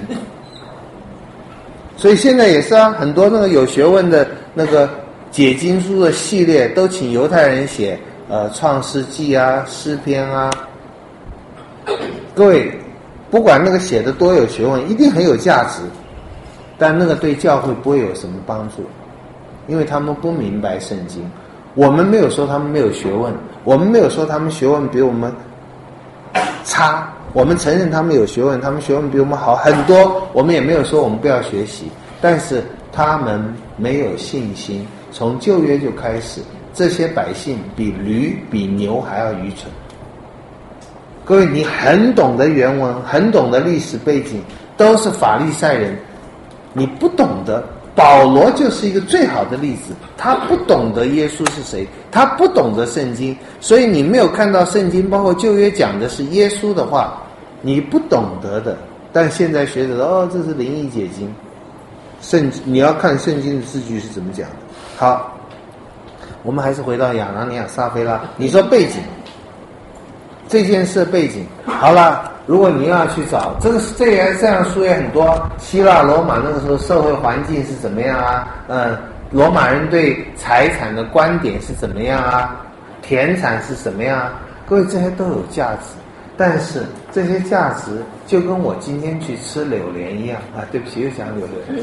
所以现在也是啊，很多那个有学问的那个解经书的系列都请犹太人写，呃，创世纪啊，诗篇啊。各位，不管那个写的多有学问，一定很有价值。但那个对教会不会有什么帮助，因为他们不明白圣经。我们没有说他们没有学问，我们没有说他们学问比我们差，我们承认他们有学问，他们学问比我们好很多，我们也没有说我们不要学习，但是他们没有信心。从旧约就开始，这些百姓比驴比牛还要愚蠢。各位，你很懂得原文，很懂得历史背景，都是法利赛人，你不懂得，保罗就是一个最好的例子。他不懂得耶稣是谁，他不懂得圣经，所以你没有看到圣经包括旧约讲的是耶稣的话，你不懂得的。但现在学者说，哦，这是灵异解经，圣你要看圣经的字句是怎么讲的。好，我们还是回到亚拿尼亚、撒非拉。你说背景，这件事的背景，好了。如果你要去找这个，这也这样书也很多。希腊罗马那个时候社会环境是怎么样啊？嗯，罗马人对财产的观点是怎么样啊？田产是什么样啊？各位，这些都有价值，但是这些价值就跟我今天去吃榴莲一样啊！对不起，又讲榴莲。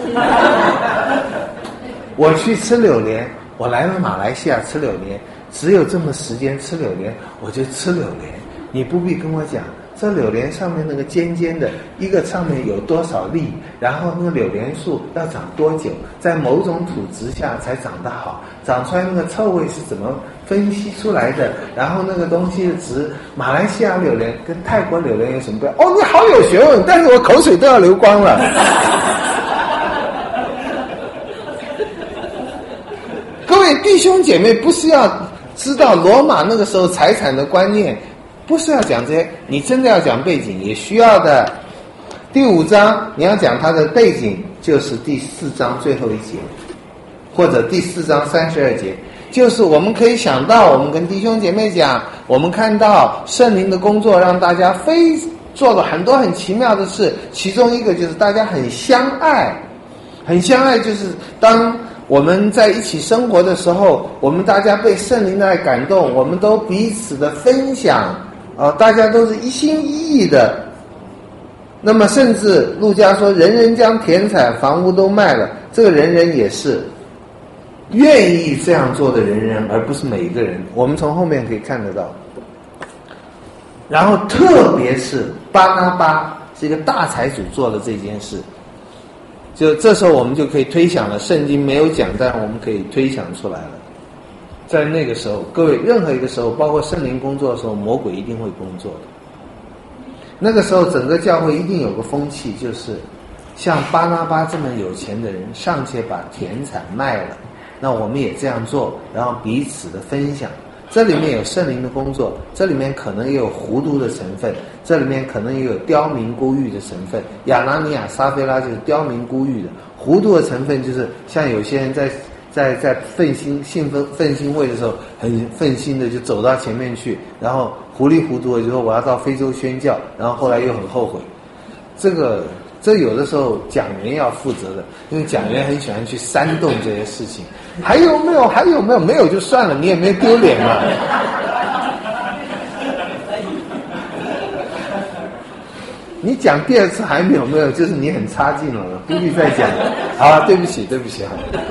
我去吃榴莲，我来了马来西亚吃榴莲，只有这么时间吃榴莲，我就吃榴莲。你不必跟我讲这柳莲上面那个尖尖的，一个上面有多少粒，然后那个柳莲树要长多久，在某种土质下才长得好，长出来那个臭味是怎么分析出来的，然后那个东西的值，马来西亚柳莲跟泰国柳莲有什么不一样？哦，你好有学问，但是我口水都要流光了。各位弟兄姐妹，不是要知道罗马那个时候财产的观念，不是要讲这些，你真的要讲背景也需要的。第五章你要讲它的背景，就是第四章最后一节，或者第四章三十二节，就是我们可以想到，我们跟弟兄姐妹讲，我们看到圣灵的工作让大家非做了很多很奇妙的事，其中一个就是大家很相爱，很相爱，就是当我们在一起生活的时候，我们大家被圣灵的爱感动，我们都彼此的分享，呃，大家都是一心一意的。那么甚至路加说，人人将田产房屋都卖了，这个人人也是愿意这样做的人人，而不是每一个人。我们从后面可以看得到。然后特别是巴拿巴是一个大财主做了这件事，就这时候我们就可以推想了，圣经没有讲，但我们可以推想出来了。在那个时候，各位，任何一个时候，包括圣灵工作的时候，魔鬼一定会工作的。那个时候整个教会一定有个风气，就是像巴拿巴这么有钱的人尚且把田产卖了，那我们也这样做，然后彼此的分享。这里面有圣灵的工作，这里面可能也有糊涂的成分，这里面可能也有刁民孤欲的成分。亚拿尼亚撒非拉就是刁民孤欲的，糊涂的成分就是像有些人在在在奋心兴奋奋心会的时候，很奋心的就走到前面去，然后糊里糊涂的就说我要到非洲宣教，然后后来又很后悔。这个这有的时候讲员要负责的，因为讲员很喜欢去煽动这些事情。还有没有？还有没有？没有就算了，你也没丢脸嘛。你讲第二次还没有没有，就是你很差劲了，不必再讲了。好，对不起，对不起。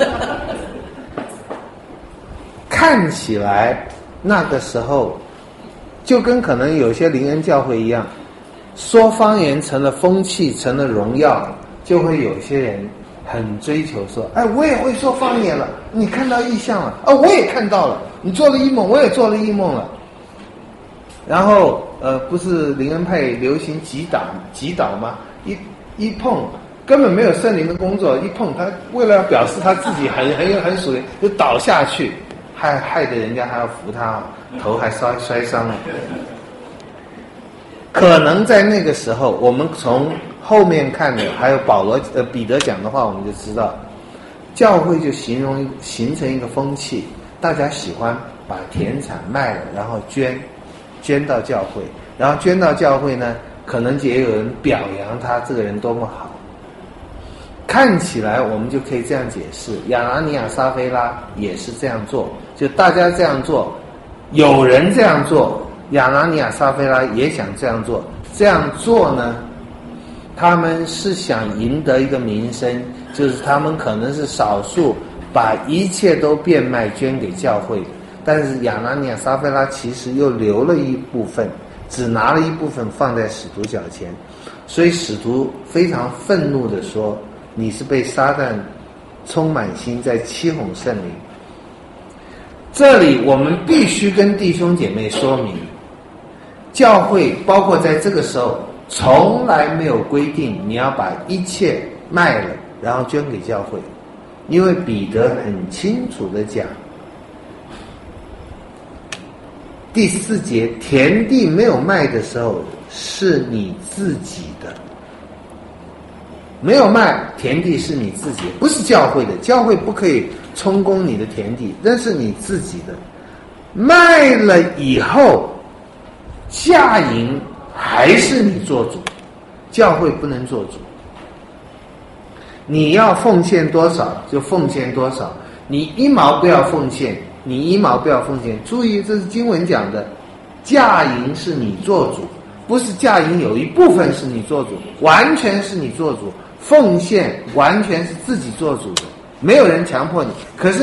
看起来那个时候就跟可能有些灵恩教会一样，说方言成了风气，成了荣耀，就会有些人很追求说，哎，我也会说方言了，你看到异象了，哦，我也看到了，你做了异梦，我也做了异梦了。然后呃，不是灵恩派流行击倒击倒吗？一一碰根本没有圣灵的工作，一碰他为了表示他自己很很有很属灵，就倒下去，害害得人家还要扶他，头还摔摔伤了。可能在那个时候，我们从后面看的，还有保罗呃彼得讲的话，我们就知道，教会就形容形成一个风气，大家喜欢把田产卖了，然后捐捐到教会，然后捐到教会呢，可能也有人表扬他这个人多么好。看起来我们就可以这样解释，亚拿尼亚撒非拉也是这样做，就大家这样做，有人这样做，亚拿尼亚撒非拉也想这样做。这样做呢，他们是想赢得一个名声，就是他们可能是少数把一切都变卖捐给教会的，但是亚拿尼亚撒非拉其实又留了一部分，只拿了一部分放在使徒脚前，所以使徒非常愤怒地说，你是被撒旦充满心在欺哄圣灵。这里我们必须跟弟兄姐妹说明，教会包括在这个时候从来没有规定你要把一切卖了然后捐给教会，因为彼得很清楚地讲，第四节，田地没有卖的时候是你自己的，没有卖，田地是你自己的，不是教会的，教会不可以充公你的田地，那是你自己的。卖了以后价银还是你做主，教会不能做主。你要奉献多少就奉献多少，你一毛不要奉献，你一毛不要奉献。注意，这是经文讲的，价银是你做主，不是价银有一部分是你做主，完全是你做主。奉献完全是自己做主的，没有人强迫你。可是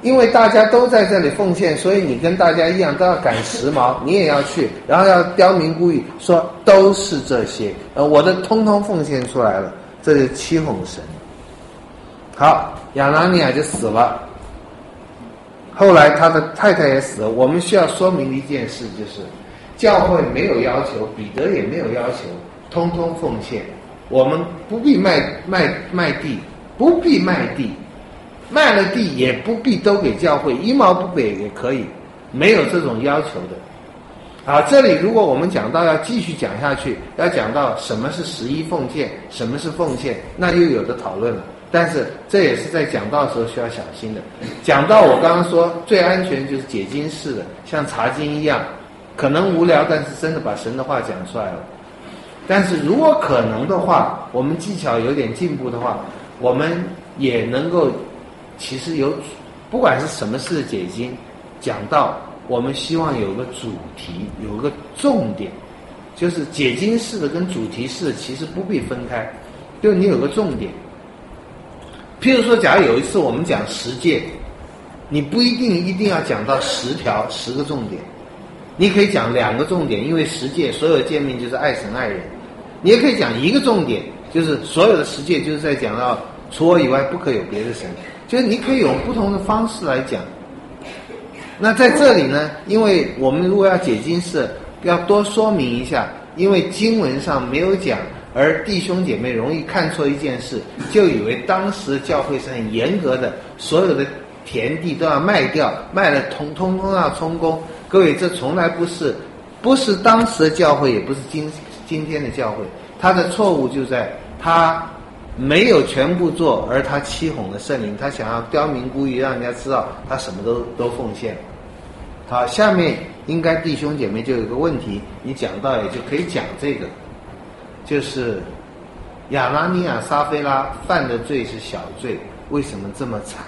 因为大家都在这里奉献，所以你跟大家一样都要赶时髦，你也要去，然后要刁民故意说都是这些，呃，我的通通奉献出来了，这就欺哄神。好，亚拿尼亚就死了，后来他的太太也死了。我们需要说明一件事，就是教会没有要求，彼得也没有要求通通奉献，我们不必卖卖卖地，不必卖地，卖了地也不必都给教会，一毛不给也可以，没有这种要求的。好，这里如果我们讲到要继续讲下去，要讲到什么是十一奉献，什么是奉献，那又有的讨论了。但是这也是在讲道的时候需要小心的。讲到我刚刚说最安全就是解经式的，像查经一样，可能无聊，但是真的把神的话讲出来了。但是如果可能的话，我们技巧有点进步的话，我们也能够，其实有不管是什么式的解经讲到，我们希望有个主题，有个重点，就是解经式的跟主题式的其实不必分开，就你有个重点。譬如说，假如有一次我们讲十诫，你不一定一定要讲到十条十个重点，你可以讲两个重点，因为十诫所有诫命就是爱神爱人。你也可以讲一个重点，就是所有的十诫就是在讲到除我以外不可有别的神，就是你可以用不同的方式来讲。那在这里呢，因为我们如果要解经式，要多说明一下，因为经文上没有讲，而弟兄姐妹容易看错一件事，就以为当时的教会是很严格的，所有的田地都要卖掉，卖了通通通要充公。各位，这从来不是，不是当时的教会，也不是今今天的教会。他的错误就在他没有全部做，而他欺哄了圣灵，他想要刁民故意让人家知道他什么都都奉献。好，下面应该弟兄姐妹就有个问题，你讲到也就可以讲这个，就是亚拿尼亚撒非拉犯的罪是小罪，为什么这么惨？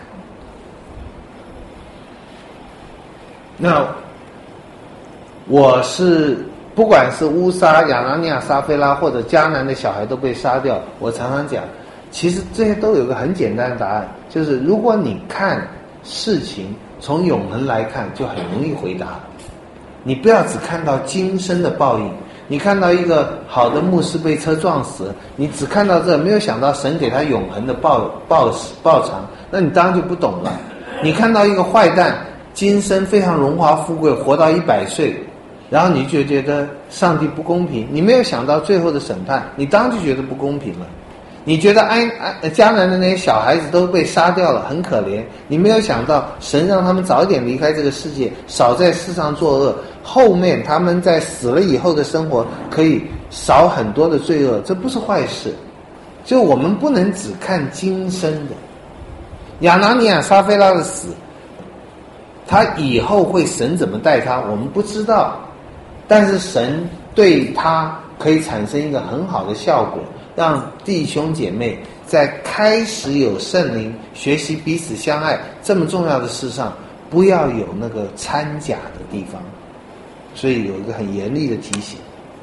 那我是不管是乌撒、亚拿尼亚撒非拉或者迦南的小孩都被杀掉，我常常讲，其实这些都有个很简单的答案，就是如果你看事情从永恒来看，就很容易回答。你不要只看到今生的报应，你看到一个好的牧师被车撞死，你只看到这，没有想到神给他永恒的报报报偿，那你当然就不懂了。你看到一个坏蛋今生非常荣华富贵，活到一百岁，然后你就觉得上帝不公平，你没有想到最后的审判，你当然就觉得不公平了。你觉得安安迦南的那些小孩子都被杀掉了，很可怜，你没有想到神让他们早一点离开这个世界，少在世上作恶，后面他们在死了以后的生活可以少很多的罪恶，这不是坏事。就我们不能只看今生的。亚拿尼亚撒非拉的死，他以后会神怎么待他我们不知道，但是神对他可以产生一个很好的效果，让弟兄姐妹在开始有圣灵、学习彼此相爱这么重要的事上，不要有那个掺假的地方。所以有一个很严厉的提醒。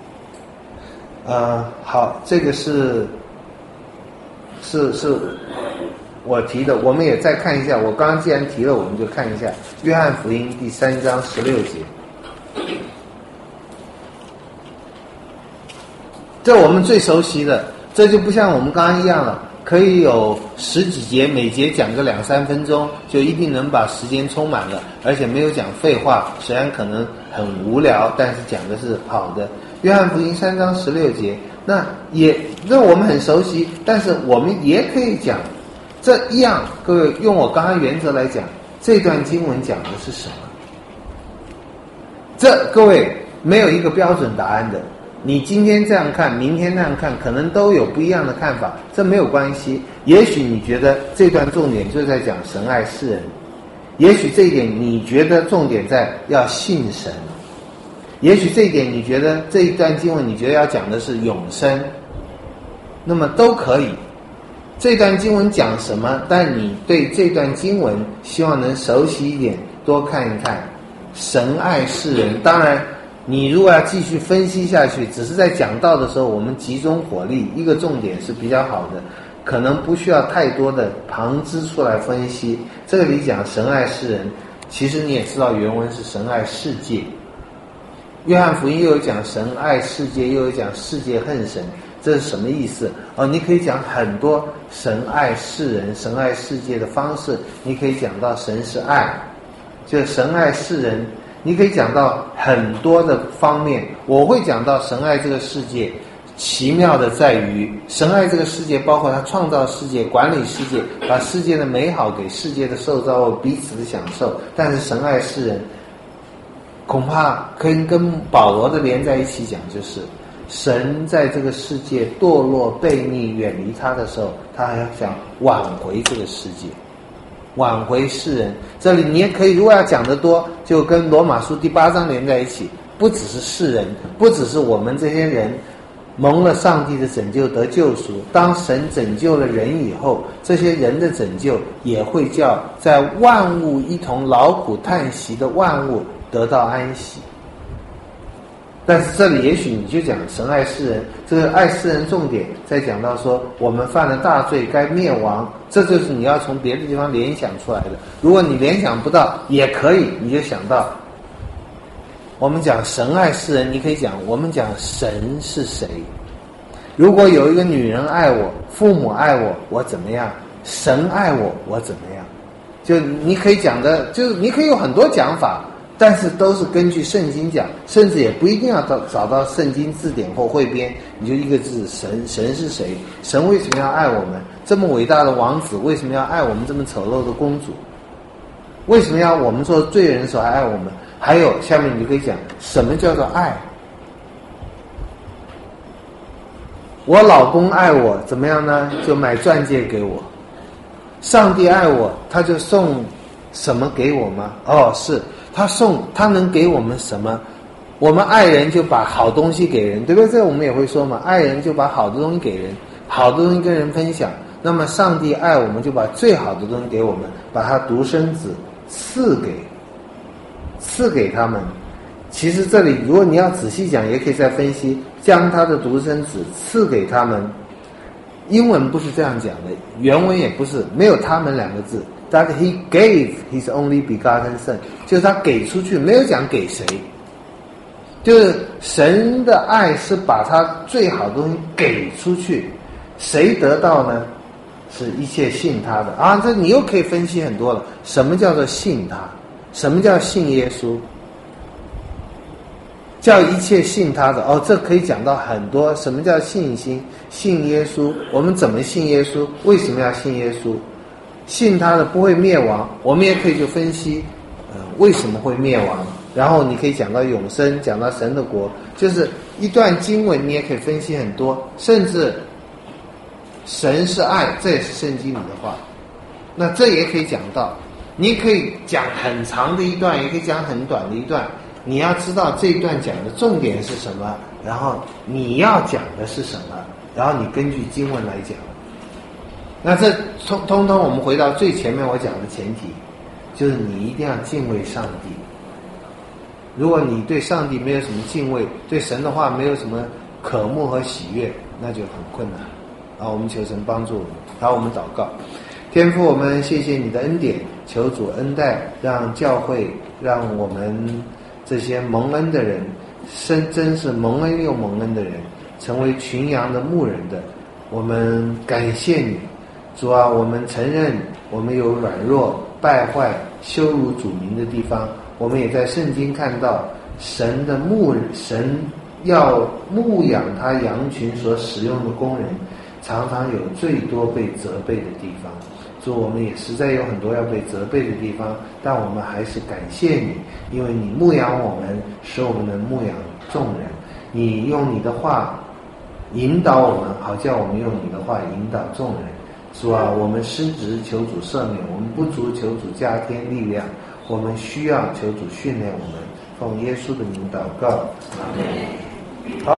呃，好，这个是是是我提的，我们也再看一下。我刚刚既然提了，我们就看一下约翰福音第三章十六节。这我们最熟悉的，这就不像我们刚刚一样了，可以有十几节，每节讲个两三分钟，就一定能把时间充满了，而且没有讲废话，虽然可能很无聊，但是讲的是好的。约翰福音三章十六节，那也那我们很熟悉，但是我们也可以讲这一样。各位，用我刚刚原则来讲，这段经文讲的是什么？这各位没有一个标准答案的。你今天这样看，明天那样看，可能都有不一样的看法，这没有关系。也许你觉得这段重点就在讲神爱世人，也许这一点你觉得重点在要信神，也许这一点你觉得这一段经文你觉得要讲的是永生，那么都可以。这段经文讲什么？但你对这段经文希望能熟悉一点，多看一看。神爱世人，当然你如果要继续分析下去，只是在讲道的时候我们集中火力，一个重点是比较好的，可能不需要太多的旁支出来分析。 这里讲神爱世人，其实你也知道原文是神爱世界。约翰福音又有讲神爱世界，又有讲世界恨神，这是什么意思？哦，你可以讲很多神爱世人、神爱世界的方式，你可以讲到神是爱，就神爱世人，你可以讲到很多的方面。我会讲到神爱这个世界，奇妙的在于神爱这个世界，包括他创造世界、管理世界，把世界的美好给世界的受造物彼此的享受。但是神爱世人，恐怕可以跟保罗的连在一起讲，就是神在这个世界堕落、悖逆、远离他的时候，他还要想挽回这个世界，挽回世人。这里你也可以，如果要讲得多，就跟罗马书第八章连在一起，不只是世人，不只是我们这些人蒙了上帝的拯救得救赎，当神拯救了人以后，这些人的拯救也会叫在万物一同劳苦叹息的万物得到安息。但是这里也许你就讲神爱世人，这个爱世人重点在讲到说我们犯了大罪该灭亡，这就是你要从别的地方联想出来的。如果你联想不到也可以，你就想到我们讲神爱世人，你可以讲我们讲神是谁。如果有一个女人爱我，父母爱我，我怎么样？神爱我，我怎么样？就你可以讲的，就是你可以有很多讲法，但是都是根据圣经讲，甚至也不一定要找找到圣经字典或汇编，你就一个字，神。神是谁？神为什么要爱我们？这么伟大的王子为什么要爱我们这么丑陋的公主？为什么要我们做罪人的时候还爱我们？还有下面你就可以讲什么叫做爱。我老公爱我怎么样呢？就买钻戒给我。上帝爱我，他就送什么给我吗？哦，是他送，他能给我们什么？我们爱人就把好东西给人，对不对？这我们也会说嘛，爱人就把好的东西给人，好的东西跟人分享。那么上帝爱我们，就把最好的东西给我们，把他独生子赐给赐给他们。其实这里如果你要仔细讲，也可以再分析，将他的独生子赐给他们。英文不是这样讲的，原文也不是，没有他们两个字，但是 he gave his only begotten son， 就是他给出去，没有讲给谁。就是神的爱是把他最好的东西给出去，谁得到呢？是一切信他的啊。这你又可以分析很多了，什么叫做信他？什么叫信耶稣？叫一切信他的哦，这可以讲到很多。什么叫信心？信耶稣，我们怎么信耶稣？为什么要信耶稣？信他的不会灭亡，我们也可以就分析，呃，为什么会灭亡？然后你可以讲到永生，讲到神的国，就是一段经文，你也可以分析很多，甚至神是爱，这也是圣经里的话。那这也可以讲到，你可以讲很长的一段，也可以讲很短的一段。你要知道这一段讲的重点是什么，然后你要讲的是什么，然后你根据经文来讲。那这通通通我们回到最前面我讲的前提，就是你一定要敬畏上帝。如果你对上帝没有什么敬畏，对神的话没有什么渴慕和喜悦，那就很困难啊。我们求神帮助我们。好，我们祷告。天父，我们谢谢你的恩典，求主恩待，让教会，让我们这些蒙恩的人，真真是蒙恩又蒙恩的人，成为群羊的牧人的。我们感谢你，主啊，我们承认我们有软弱、败坏、羞辱主名的地方。我们也在圣经看到，神的牧神要牧养他羊群所使用的工人，常常有最多被责备的地方。主，我们也实在有很多要被责备的地方，但我们还是感谢你，因为你牧养我们，使我们能牧养众人。你用你的话引导我们，好叫我们用你的话引导众人。主啊，我们失职，求主赦免；我们不足，求主加添力量。我们需要，求主训练我们。奉耶稣的名祷告，阿们。好。